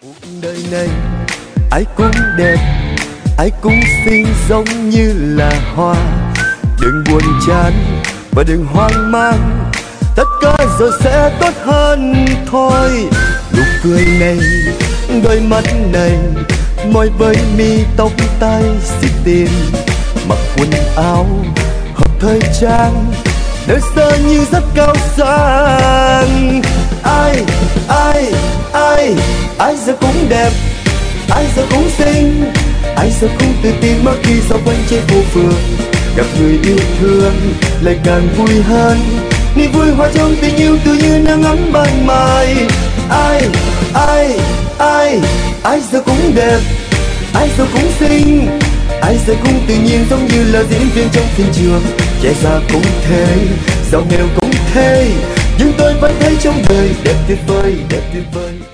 Cuộc đời này ai cũng đẹp, ai cũng xinh giống như là hoa. Đừng buồn chán và đừng hoang mang, tất cả rồi sẽ tốt hơn thôi. Nụ cười này, đôi mắt này, môi với mi tóc tai xinh tiền, mặc quần áo hợp thời trang, đời xưa như rất cao sang. Ai giờ cũng đẹp, ai giờ cũng xinh, ai giờ cũng tự tin mỗi khi dạo quanh trên phố phường. Gặp người yêu thương lại càng vui hơn, niềm vui hòa trong tình yêu tự như nắng ấm ban mai. Ai giờ cũng đẹp, ai giờ cũng xinh, ai giờ cũng tự nhiên giống như là diễn viên trong phim trường. Trẻ già cũng thế, giàu nghèo cũng thế, nhưng tôi vẫn thấy trong đời đẹp tuyệt vời, đẹp tuyệt vời.